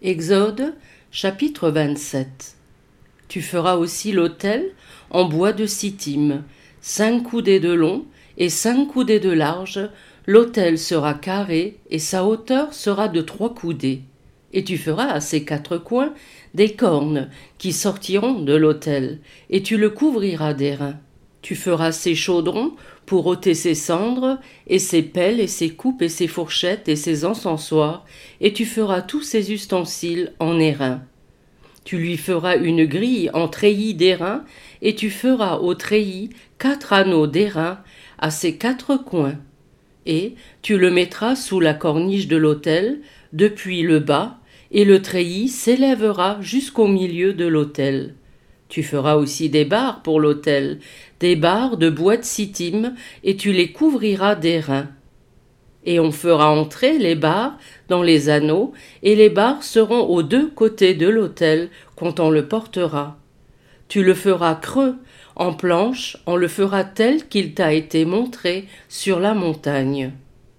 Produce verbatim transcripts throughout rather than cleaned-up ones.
Exode, chapitre vingt-sept. Tu feras aussi l'autel en bois de sittim, cinq coudées de long et cinq coudées de large. L'autel sera carré et sa hauteur sera de trois coudées. Et tu feras à ses quatre coins des cornes qui sortiront de l'autel, et tu le couvriras d'airain. Tu feras ses chaudrons pour ôter ses cendres, et ses pelles, et ses coupes, et ses fourchettes, et ses encensoirs, et tu feras tous ses ustensiles en airain. Tu lui feras une grille en treillis d'airain, et tu feras au treillis quatre anneaux d'airain à ses quatre coins. Et tu le mettras sous la corniche de l'autel, depuis le bas, et le treillis s'élèvera jusqu'au milieu de l'autel. Tu feras aussi des barres pour l'autel, des barres de bois de sittim, et tu les couvriras d'airain. Et on fera entrer les barres dans les anneaux, et les barres seront aux deux côtés de l'autel quand on le portera. Tu le feras creux, en planche, on le fera tel qu'il t'a été montré sur la montagne.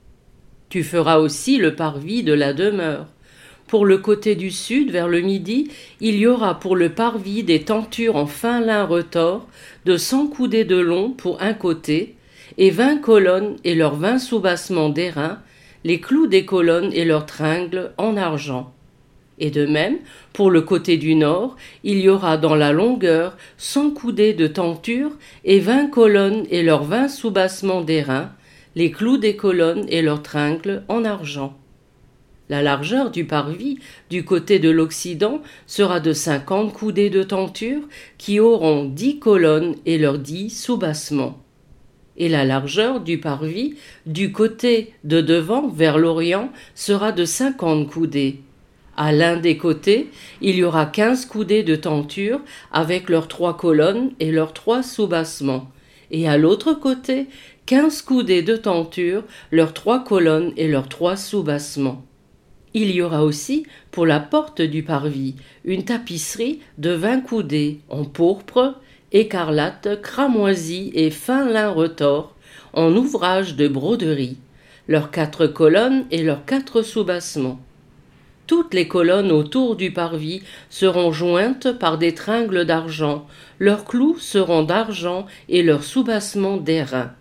Tu feras aussi le parvis de la demeure. Pour le côté du sud, vers le midi, il y aura pour le parvis des tentures en fin lin retors de cent coudées de long pour un côté, et vingt colonnes et leurs vingt soubassements d'airain, les clous des colonnes et leurs tringles en argent. Et de même, pour le côté du nord, il y aura dans la longueur cent coudées de tentures et vingt colonnes et leurs vingt soubassements d'airain, les clous des colonnes et leurs tringles en argent. La largeur du parvis du côté de l'Occident sera de cinquante coudées de tentures qui auront dix colonnes et leurs dix soubassements. Et la largeur du parvis du côté de devant vers l'Orient sera de cinquante coudées. À l'un des côtés, il y aura quinze coudées de tentures avec leurs trois colonnes et leurs trois soubassements. Et à l'autre côté, quinze coudées de tentures, leurs trois colonnes et leurs trois soubassements. Il y aura aussi, pour la porte du parvis, une tapisserie de vingt coudées en pourpre, écarlate, cramoisi et fin lin retors, en ouvrage de broderie, leurs quatre colonnes et leurs quatre soubassements. Toutes les colonnes autour du parvis seront jointes par des tringles d'argent, leurs clous seront d'argent et leurs soubassements d'airain.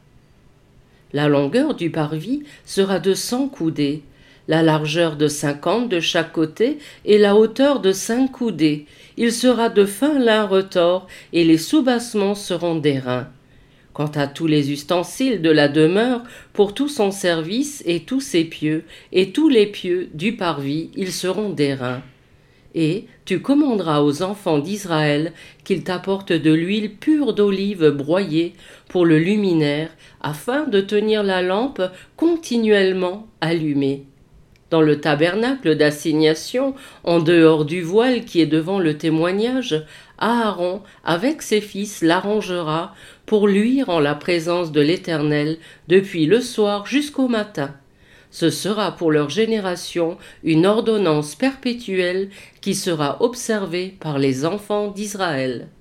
La longueur du parvis sera de cent coudées, la largeur de cinquante de chaque côté et la hauteur de cinq coudées. Il sera de fin lin retors et les soubassements seront d'airain. Quant à tous les ustensiles de la demeure, pour tout son service et tous ses pieux, et tous les pieux du parvis, ils seront d'airain. Et tu commanderas aux enfants d'Israël qu'ils t'apportent de l'huile pure d'olive broyée pour le luminaire, afin de tenir la lampe continuellement allumée. Dans le tabernacle d'assignation, en dehors du voile qui est devant le témoignage, Aaron, avec ses fils, l'arrangera pour luire en la présence de l'Éternel depuis le soir jusqu'au matin. Ce sera pour leur génération une ordonnance perpétuelle qui sera observée par les enfants d'Israël.